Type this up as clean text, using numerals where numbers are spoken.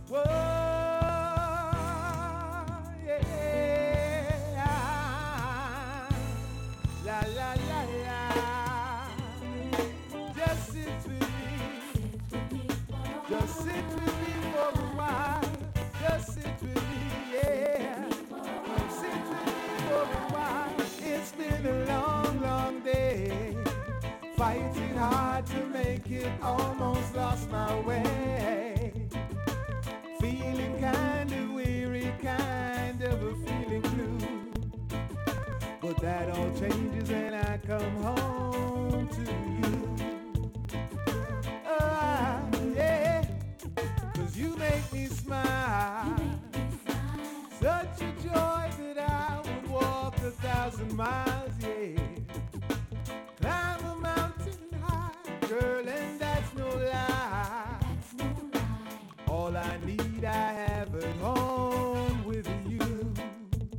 Whoa, yeah. La la la la. Just sit with me. Just sit with me for a while. Just sit with me, yeah. Sit with me for a while. It's been a long, long day. Fighting hard to make it, almost lost my way. Feeling kind of weary, kind of a feeling blue. But that all changes when I come home to you. Yeah, 'cause you make me smile. Such a joy that I would walk 1,000 miles, yeah. Climb a mountain high, girl, and that's no lie. All I need I have at home.